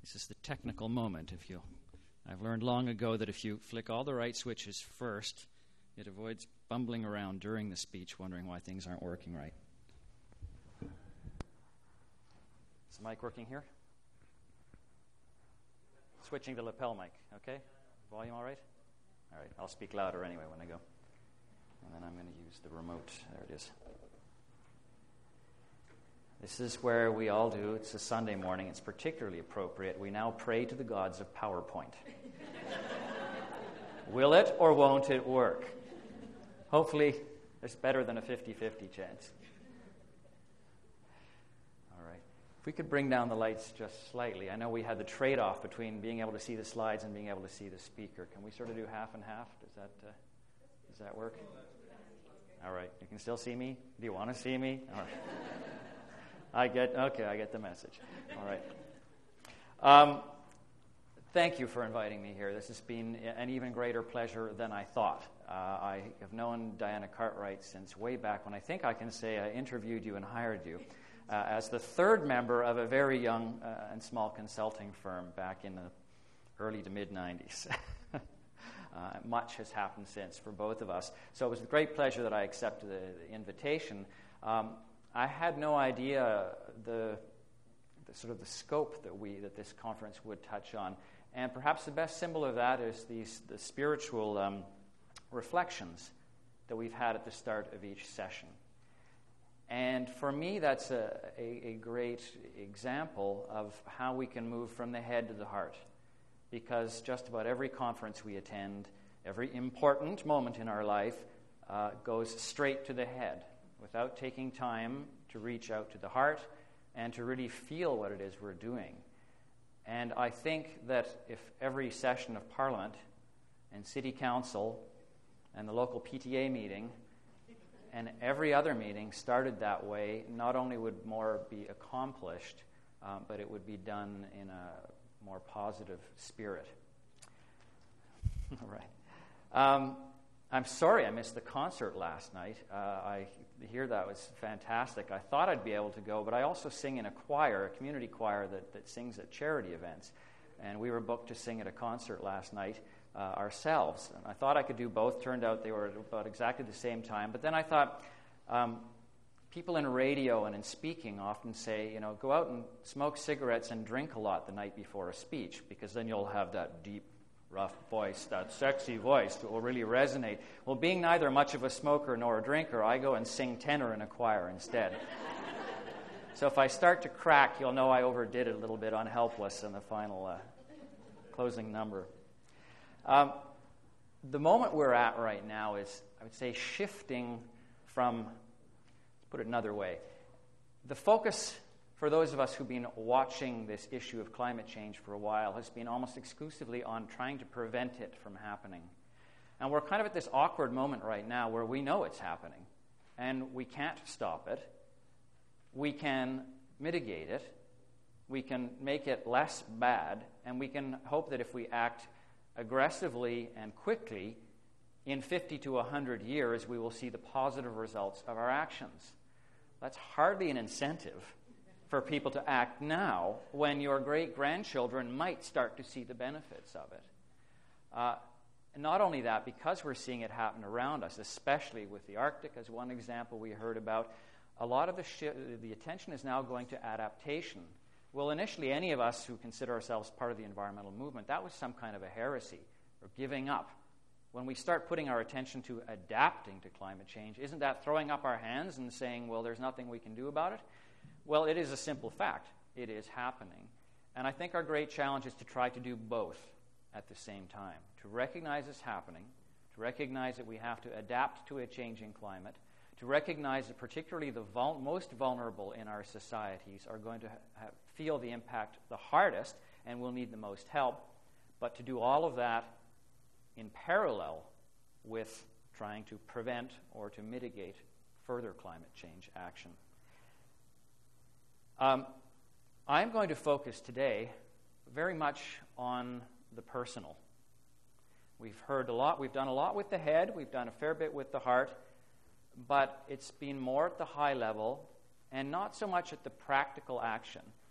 This is the technical moment. I've learned long ago that if you flick all the right switches first, it avoids bumbling around during the speech wondering why things aren't working right. Is the mic working here? Switching to lapel mic, okay? Volume all right? All right, I'll speak louder anyway when I go. And then I'm going to use the remote. There it is. This is where we all do. It's a Sunday morning. It's particularly appropriate. We now pray to the gods of PowerPoint. Will it or won't it work? Hopefully, there's better than a 50-50 chance. All right. If we could bring down the lights just slightly. I know we had the trade-off between being able to see the slides and being able to see the speaker. Can we sort of do half and half? Does that work? All right. You can still see me? Do you want to see me? All right. I get the message. All right. Thank you for inviting me here. This has been an even greater pleasure than I thought. I have known Diana Cartwright since way back when I think I can say I interviewed you and hired you as the third member of a very young and small consulting firm back in the early to mid-'90s. Much has happened since for both of us. So it was with great pleasure that I accepted the invitation. I had no idea the scope that this conference would touch on, and perhaps the best symbol of that is the spiritual reflections that we've had at the start of each session. And for me, that's a great example of how we can move from the head to the heart, because just about every conference we attend, every important moment in our life goes straight to the head, without taking time to reach out to the heart and to really feel what it is we're doing. And I think that if every session of Parliament and City Council and the local PTA meeting and every other meeting started that way, not only would more be accomplished, but it would be done in a more positive spirit. All right. I'm sorry I missed the concert last night. I hear that was fantastic. I thought I'd be able to go, but I also sing in a choir, a community choir that sings at charity events. And we were booked to sing at a concert last night ourselves. And I thought I could do both. Turned out they were at about exactly the same time. But then I thought, people in radio and in speaking often say, go out and smoke cigarettes and drink a lot the night before a speech, because then you'll have that deep, rough voice, that sexy voice that will really resonate. Well, being neither much of a smoker nor a drinker, I go and sing tenor in a choir instead. So if I start to crack, you'll know I overdid it a little bit on Helpless in the final closing number. The moment we're at right now is, I would say, shifting from, let's put it another way, the focus for those of us who've been watching this issue of climate change for a while has been almost exclusively on trying to prevent it from happening. And we're kind of at this awkward moment right now where we know it's happening, and we can't stop it. We can mitigate it. We can make it less bad, and we can hope that if we act aggressively and quickly, in 50 to 100 years, we will see the positive results of our actions. That's hardly an incentive for people to act now when your great-grandchildren might start to see the benefits of it. Not only that, because we're seeing it happen around us, especially with the Arctic as one example we heard about, a lot of the attention is now going to adaptation. Well, initially, any of us who consider ourselves part of the environmental movement, that was some kind of a heresy or giving up. When we start putting our attention to adapting to climate change, isn't that throwing up our hands and saying, well, there's nothing we can do about it? Well, it is a simple fact. It is happening. And I think our great challenge is to try to do both at the same time, to recognize it's happening, to recognize that we have to adapt to a changing climate, to recognize that particularly the most vulnerable in our societies are going to feel the impact the hardest and will need the most help, but to do all of that in parallel with trying to prevent or to mitigate further climate change action. I'm going to focus today very much on the personal. We've heard a lot, we've done a lot with the head, we've done a fair bit with the heart, but it's been more at the high level and not so much at the practical action.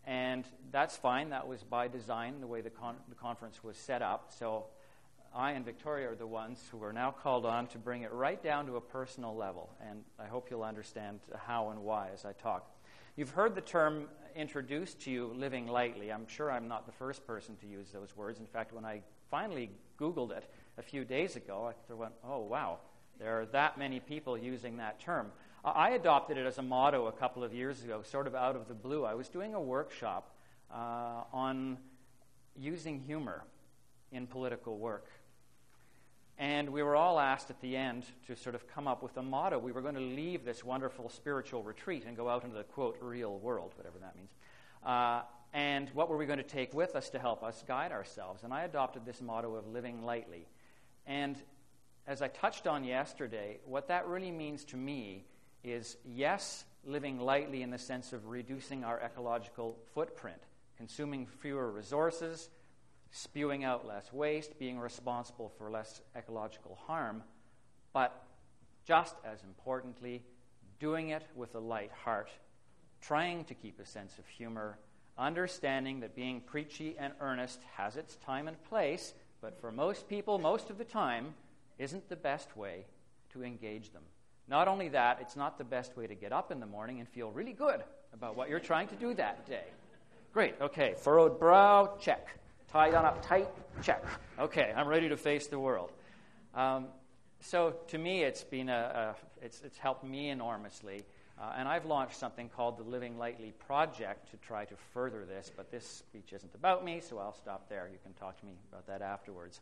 And that's fine. That was by design, the way the conference was set up. So I and Victoria are the ones who are now called on to bring it right down to a personal level. And I hope you'll understand how and why as I talk. You've heard the term introduced to you, living lightly. I'm sure I'm not the first person to use those words. In fact, when I finally Googled it a few days ago, I went, oh, wow, there are that many people using that term. I adopted it as a motto a couple of years ago, sort of out of the blue. I was doing a workshop on using humor in political work. And we were all asked at the end to sort of come up with a motto. We were going to leave this wonderful spiritual retreat and go out into the, quote, real world, whatever that means. And what were we going to take with us to help us guide ourselves? And I adopted this motto of living lightly. And as I touched on yesterday, what that really means to me is, yes, living lightly in the sense of reducing our ecological footprint, consuming fewer resources, spewing out less waste, being responsible for less ecological harm, but just as importantly, doing it with a light heart, trying to keep a sense of humor, understanding that being preachy and earnest has its time and place, but for most people, most of the time, isn't the best way to engage them. Not only that, it's not the best way to get up in the morning and feel really good about what you're trying to do that day. Great, okay, furrowed brow, check. Tied on up tight, check. Okay, I'm ready to face the world. So to me, it's been it's helped me enormously, and I've launched something called the Living Lightly Project to try to further this. But this speech isn't about me, so I'll stop there. You can talk to me about that afterwards.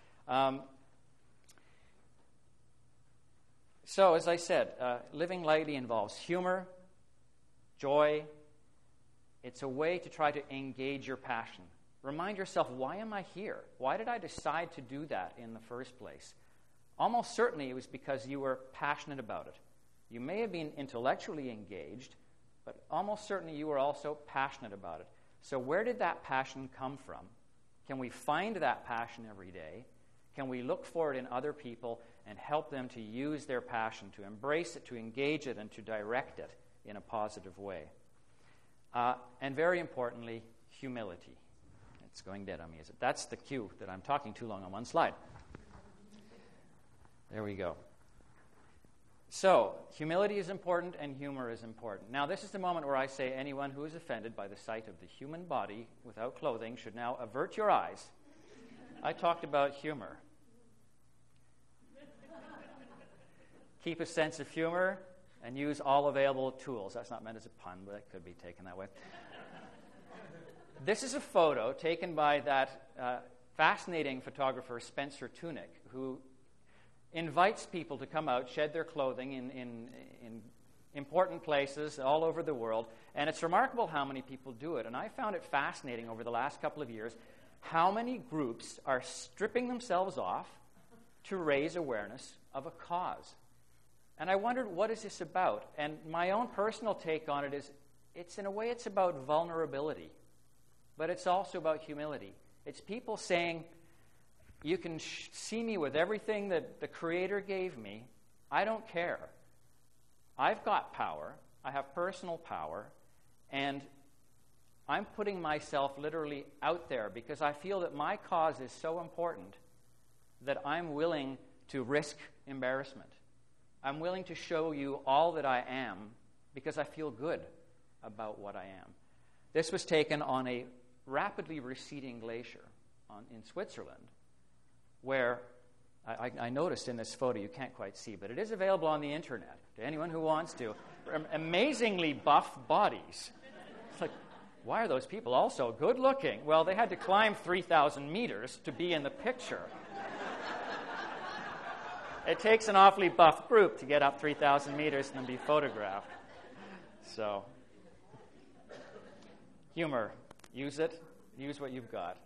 So as I said, living lightly involves humor, joy. It's a way to try to engage your passion. Remind yourself, why am I here? Why did I decide to do that in the first place? Almost certainly it was because you were passionate about it. You may have been intellectually engaged, but almost certainly you were also passionate about it. So where did that passion come from? Can we find that passion every day? Can we look for it in other people and help them to use their passion, to embrace it, to engage it, and to direct it in a positive way? And very importantly, humility. It's going dead on me, is it? That's the cue that I'm talking too long on one slide. There we go. So, humility is important and humor is important. Now, this is the moment where I say anyone who is offended by the sight of the human body without clothing should now avert your eyes. I talked about humor. Keep a sense of humor and use all available tools. That's not meant as a pun, but it could be taken that way. This is a photo taken by that fascinating photographer, Spencer Tunick, who invites people to come out, shed their clothing in important places all over the world. And it's remarkable how many people do it. And I found it fascinating over the last couple of years how many groups are stripping themselves off to raise awareness of a cause. And I wondered, what is this about? And my own personal take on it is, in a way, it's about vulnerability. But it's also about humility. It's people saying, you can see me with everything that the Creator gave me. I don't care. I've got power. I have personal power. And I'm putting myself literally out there because I feel that my cause is so important that I'm willing to risk embarrassment. I'm willing to show you all that I am because I feel good about what I am. This was taken on a rapidly receding glacier in Switzerland, where I noticed in this photo, you can't quite see, but it is available on the internet to anyone who wants to. Amazingly buff bodies. It's like, why are those people all so good looking? Well, they had to climb 3,000 meters to be in the picture. It takes an awfully buff group to get up 3,000 meters and then be photographed. So, humor. Use it. Use what you've got.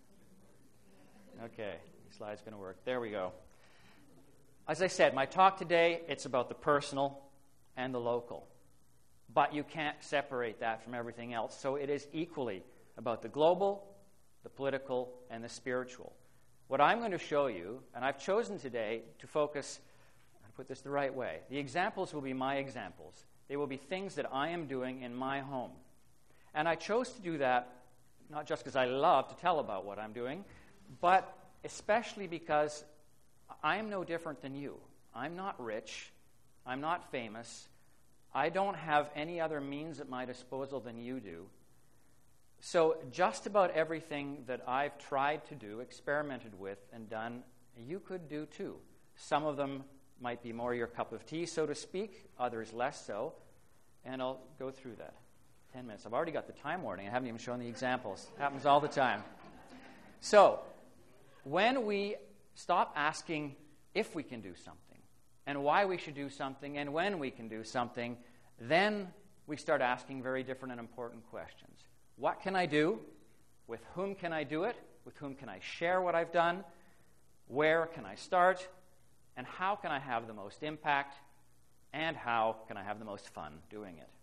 Okay, the slide's going to work. There we go. As I said, my talk today, it's about the personal and the local. But you can't separate that from everything else. So it is equally about the global, the political, and the spiritual. What I'm going to show you, and I've chosen today to focus, I'll put this the right way, the examples will be my examples. They will be things that I am doing in my home. And I chose to do that not just because I love to tell about what I'm doing, but especially because I am no different than you. I'm not rich. I'm not famous. I don't have any other means at my disposal than you do. So just about everything that I've tried to do, experimented with, and done, you could do too. Some of them might be more your cup of tea, so to speak, others less so, and I'll go through that. 10 minutes. I've already got the time warning. I haven't even shown the examples. Happens all the time. So, when we stop asking if we can do something, and why we should do something, and when we can do something, then we start asking very different and important questions. What can I do? With whom can I do it? With whom can I share what I've done? Where can I start? And how can I have the most impact? And how can I have the most fun doing it?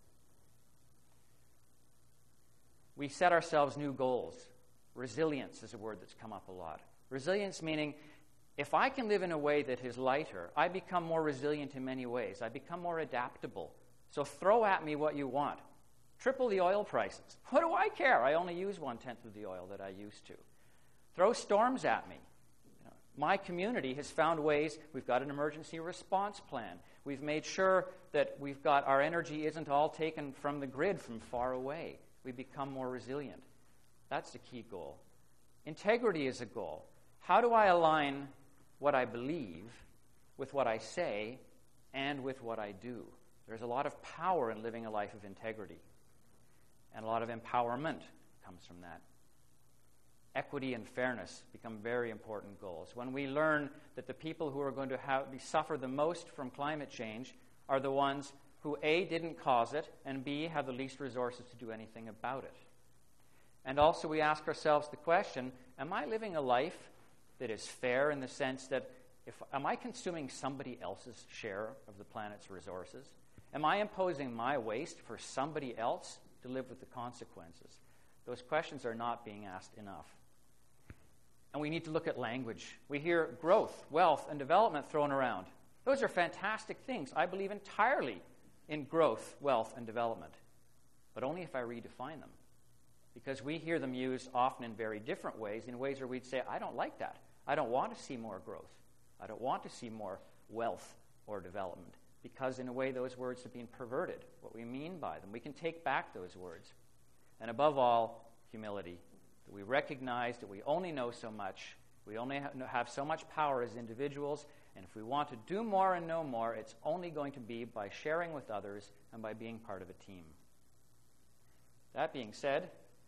We set ourselves new goals. Resilience is a word that's come up a lot. Resilience meaning, if I can live in a way that is lighter, I become more resilient in many ways. I become more adaptable. So throw at me what you want. Triple the oil prices. What do I care? I only use 1/10 of the oil that I used to. Throw storms at me. My community has found ways. We've got an emergency response plan. We've made sure that we've got our energy isn't all taken from the grid from far away. We become more resilient. That's the key goal. Integrity is a goal. How do I align what I believe with what I say and with what I do? There's a lot of power in living a life of integrity. And a lot of empowerment comes from that. Equity and fairness become very important goals. When we learn that the people who are going to suffer the most from climate change are the ones who A, didn't cause it, and B, have the least resources to do anything about it. And also we ask ourselves the question, am I living a life that is fair in the sense that am I consuming somebody else's share of the planet's resources? Am I imposing my waste for somebody else to live with the consequences? Those questions are not being asked enough. And we need to look at language. We hear growth, wealth, and development thrown around. Those are fantastic things. I believe entirely in growth, wealth, and development, but only if I redefine them. Because we hear them used often in very different ways, in ways where we'd say, I don't like that. I don't want to see more growth. I don't want to see more wealth or development. Because in a way those words have been perverted, what we mean by them. We can take back those words. And above all, humility. That we recognize that we only know so much, we only have so much power as individuals, and if we want to do more and know more, it's only going to be by sharing with others and by being part of a team. That being said,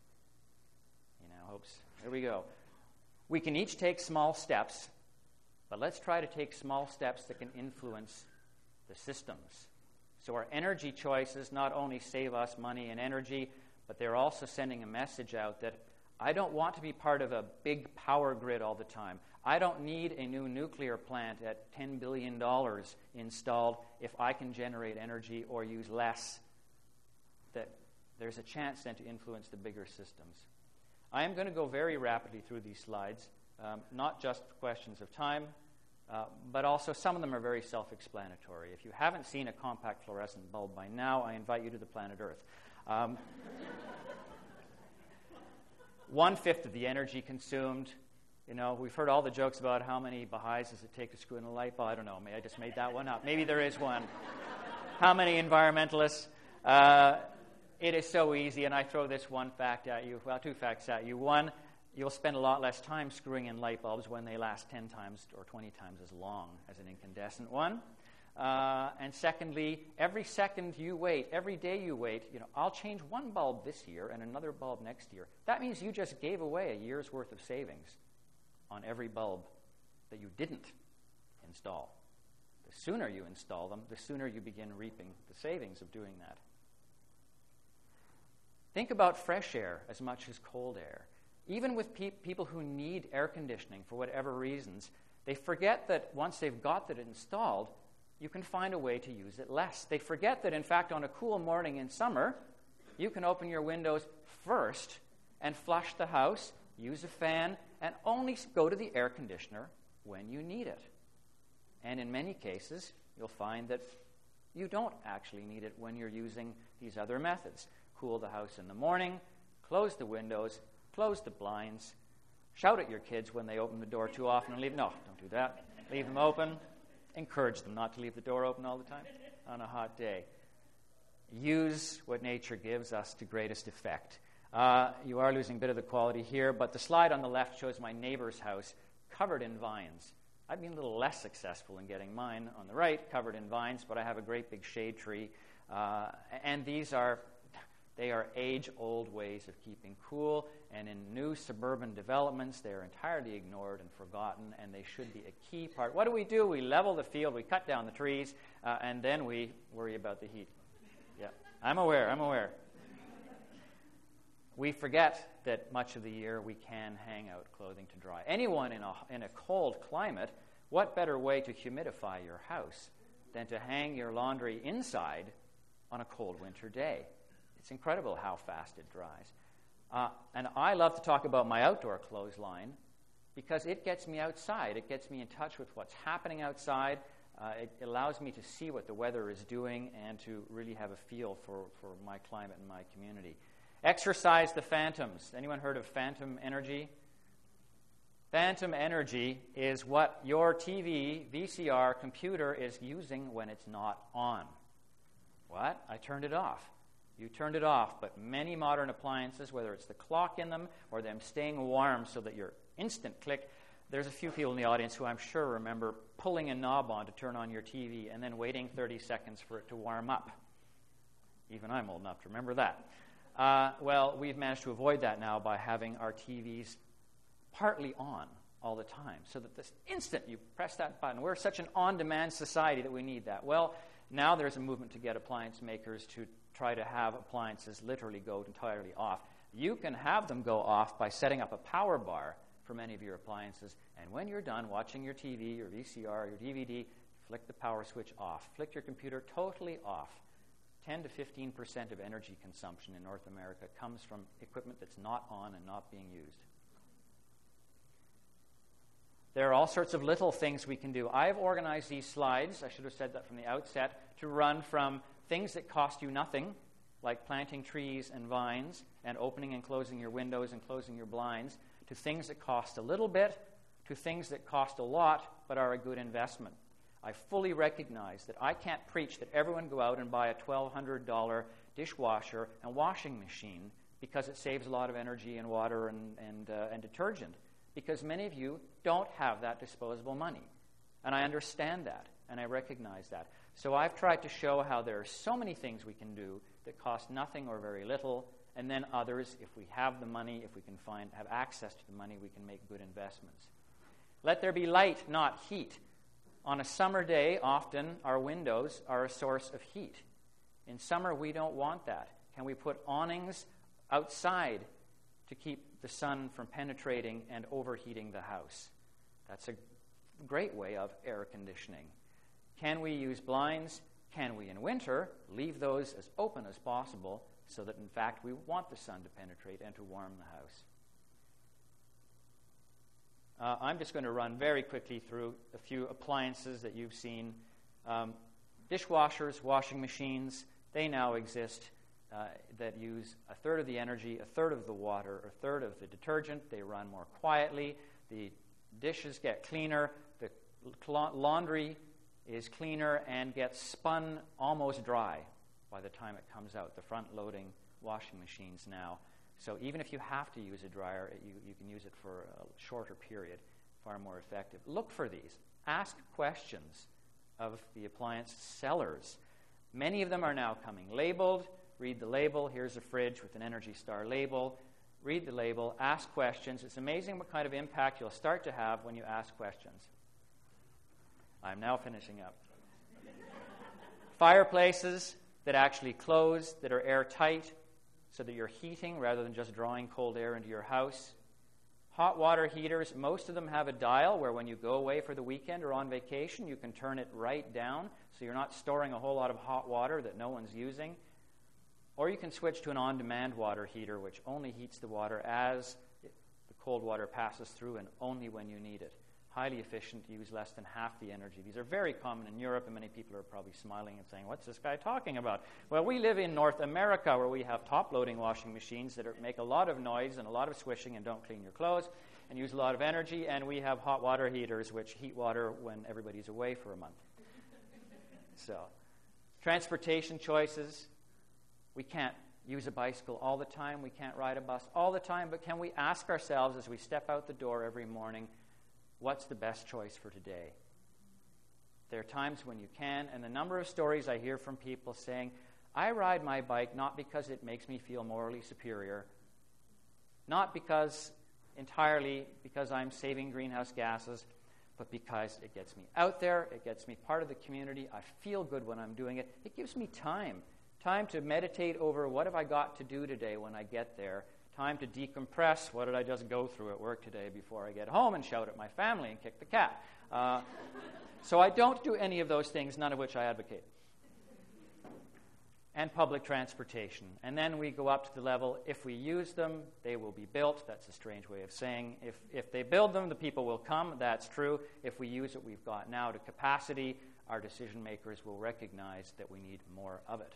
here we go. We can each take small steps, but let's try to take small steps that can influence the systems. So our energy choices not only save us money and energy, but they're also sending a message out that I don't want to be part of a big power grid all the time. I don't need a new nuclear plant at $10 billion installed if I can generate energy or use less. That there's a chance then to influence the bigger systems. I am going to go very rapidly through these slides, not just for questions of time, but also some of them are very self-explanatory. If you haven't seen a compact fluorescent bulb by now, I invite you to the planet Earth. 1/5 of the energy consumed. We've heard all the jokes about how many Baha'is does it take to screw in a light bulb. I don't know. I just made that one up. Maybe there is one. How many environmentalists? It is so easy, and I throw this one fact at you. Well, 2 facts at you. One, you'll spend a lot less time screwing in light bulbs when they last 10 times or 20 times as long as an incandescent one. And secondly, every second you wait, every day you wait, I'll change one bulb this year and another bulb next year. That means you just gave away a year's worth of savings on every bulb that you didn't install. The sooner you install them, the sooner you begin reaping the savings of doing that. Think about fresh air as much as cold air. Even with people who need air conditioning for whatever reasons, they forget that once they've got that installed, you can find a way to use it less. They forget that, in fact, on a cool morning in summer, you can open your windows first and flush the house, use a fan, and only go to the air conditioner when you need it. And in many cases, you'll find that you don't actually need it when you're using these other methods. cool the house in the morning, close the windows, close the blinds, shout at your kids when they open the door too often and leave. No, don't do that. Leave them open. Encourage them not to leave the door open all the time on a hot day. Use what nature gives us to greatest effect. You are losing a bit of the quality here, but the slide on the left shows my neighbor's house covered in vines. I've been a little less successful in getting mine on the right covered in vines, but I have a great big shade tree. And they are age-old ways of keeping cool, and in new suburban developments, they are entirely ignored and forgotten, and they should be a key part. What do? We level the field, we cut down the trees, and then we worry about the heat. Yeah, I'm aware. We forget that much of the year we can hang out clothing to dry. Anyone in a cold climate, what better way to humidify your house than to hang your laundry inside on a cold winter day? It's incredible how fast it dries. And I love to talk about my outdoor clothesline because it gets me outside. It gets me in touch with what's happening outside. It allows me to see what the weather is doing and to really have a feel for my climate and my community. Exercise the phantoms. Anyone heard of phantom energy? Phantom energy is what your TV, VCR, computer is using when it's not on. What? I turned it off. You turned it off, but many modern appliances, whether it's the clock in them or them staying warm so that your instant click, there's a few people in the audience who I'm sure remember pulling a knob on to turn on your TV and then waiting 30 seconds for it to warm up. Even I'm old enough to remember that. Well, we've managed to avoid that now by having our TVs partly on all the time, so that this instant you press that button. We're such an on-demand society that we need that. Well, now there's a movement to get appliance makers to try to have appliances literally go entirely off. You can have them go off by setting up a power bar for many of your appliances, and when you're done watching your TV, your VCR, your DVD, flick the power switch off. Flick your computer totally off. 10 to 15% of energy consumption in North America comes from equipment that's not on and not being used. There are all sorts of little things we can do. I've organized these slides, I should have said that from the outset, to run from things that cost you nothing, like planting trees and vines and opening and closing your windows and closing your blinds, to things that cost a little bit, to things that cost a lot but are a good investment. I fully recognize that I can't preach that everyone go out and buy a $1,200 dishwasher and washing machine because it saves a lot of energy and water and detergent, because many of you don't have that disposable money. And I understand that, and I recognize that. So I've tried to show how there are so many things we can do that cost nothing or very little, and then others, if we have the money, if we can have access to the money, we can make good investments. Let there be light, not heat. On a summer day, often our windows are a source of heat. In summer, we don't want that. Can we put awnings outside to keep the sun from penetrating and overheating the house? That's a great way of air conditioning. Can we use blinds? Can we, in winter, leave those as open as possible so that, in fact, we want the sun to penetrate and to warm the house? I'm just going to run very quickly through a few appliances that you've seen. Dishwashers, washing machines, they now exist that use a third of the energy, a third of the water, a third of the detergent. They run more quietly. The dishes get cleaner. The laundry is cleaner and gets spun almost dry by the time it comes out. The front-loading washing machines now. So even if you have to use a dryer, you can use it for a shorter period, far more effective. Look for these. Ask questions of the appliance sellers. Many of them are now coming labeled. Read the label. Here's a fridge with an Energy Star label. Read the label. Ask questions. It's amazing what kind of impact you'll start to have when you ask questions. I'm now finishing up. Fireplaces that actually close, that are airtight, so that you're heating rather than just drawing cold air into your house. Hot water heaters, most of them have a dial where when you go away for the weekend or on vacation, you can turn it right down so you're not storing a whole lot of hot water that no one's using. Or you can switch to an on-demand water heater, which only heats the water as the cold water passes through and only when you need it. highly efficient, use less than half the energy. These are very common in Europe, and many people are probably smiling and saying, what's this guy talking about? Well, we live in North America, where we have top-loading washing machines that make a lot of noise and a lot of swishing and don't clean your clothes and use a lot of energy, and we have hot water heaters which heat water when everybody's away for a month. So, transportation choices. We can't use a bicycle all the time. We can't ride a bus all the time, but can we ask ourselves as we step out the door every morning, what's the best choice for today? There are times when you can, and the number of stories I hear from people saying, I ride my bike not because it makes me feel morally superior, not entirely because I'm saving greenhouse gases, but because it gets me out there, it gets me part of the community, I feel good when I'm doing it. It gives me time to meditate over what have I got to do today when I get there, time to decompress, what did I just go through at work today before I get home and shout at my family and kick the cat. So I don't do any of those things, none of which I advocate. And public transportation. And then we go up to the level, if we use them, they will be built. That's a strange way of saying. If they build them, the people will come. That's true. If we use what we've got now to capacity, our decision makers will recognize that we need more of it.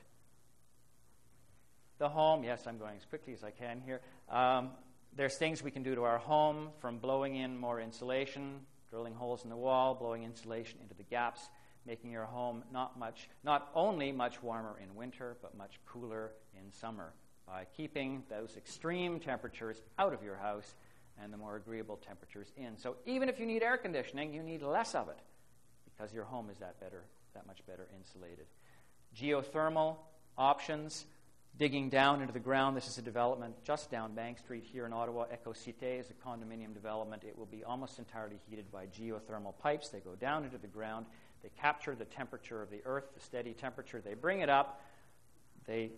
The home, yes, I'm going as quickly as I can here. There's things we can do to our home, from blowing in more insulation, drilling holes in the wall, blowing insulation into the gaps, making your home not only much warmer in winter, but much cooler in summer by keeping those extreme temperatures out of your house and the more agreeable temperatures in. So even if you need air conditioning, you need less of it because your home is that much better insulated. Geothermal options, digging down into the ground. This is a development just down Bank Street here in Ottawa. EcoCité is a condominium development. It will be almost entirely heated by geothermal pipes. They go down into the ground. They capture the temperature of the earth, the steady temperature. They bring it up. They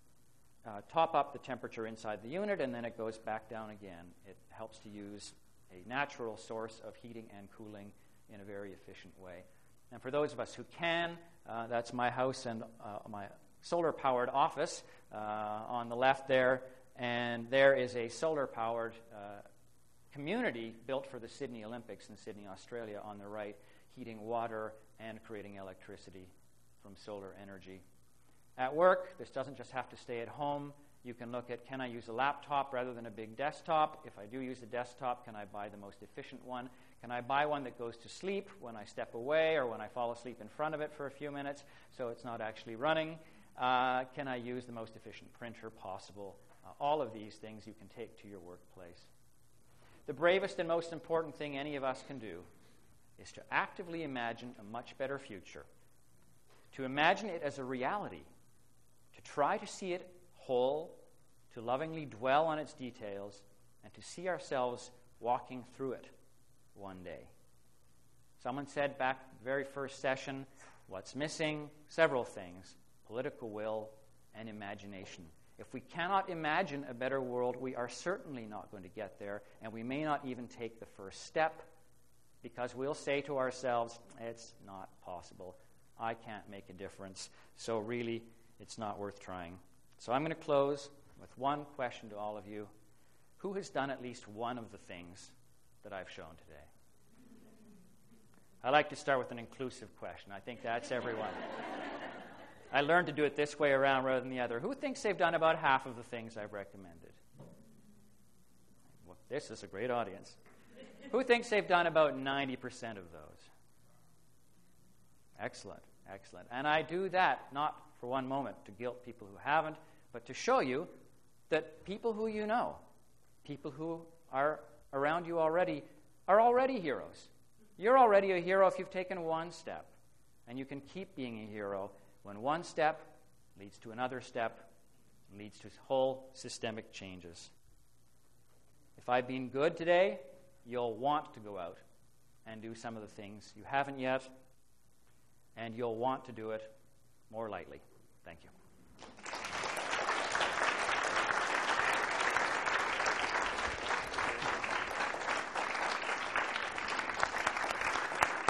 top up the temperature inside the unit, and then it goes back down again. It helps to use a natural source of heating and cooling in a very efficient way. And for those of us who can, that's my house and my solar-powered office on the left there, and there is a solar-powered community built for the Sydney Olympics in Sydney, Australia on the right, heating water and creating electricity from solar energy. At work, this doesn't just have to stay at home. You can look at, can I use a laptop rather than a big desktop? If I do use a desktop, can I buy the most efficient one? Can I buy one that goes to sleep when I step away or when I fall asleep in front of it for a few minutes so it's not actually running? Can I use the most efficient printer possible? All of these things you can take to your workplace. The bravest and most important thing any of us can do is to actively imagine a much better future, to imagine it as a reality, to try to see it whole, to lovingly dwell on its details, and to see ourselves walking through it one day. Someone said back at the very first session, what's missing? Several things: political will and imagination. If we cannot imagine a better world, we are certainly not going to get there, and we may not even take the first step, because we'll say to ourselves, it's not possible. I can't make a difference, so really it's not worth trying. So I'm going to close with one question to all of you. Who has done at least one of the things that I've shown today? I like to start with an inclusive question. I think that's everyone. I learned to do it this way around rather than the other. Who thinks they've done about half of the things I've recommended? Well, this is a great audience. Who thinks they've done about 90% of those? Excellent, excellent. And I do that not for one moment to guilt people who haven't, but to show you that people who you know, people who are around you already, are already heroes. You're already a hero if you've taken one step, and you can keep being a hero when one step leads to another step, leads to whole systemic changes. If I've been good today, you'll want to go out and do some of the things you haven't yet, and you'll want to do it more lightly. Thank you.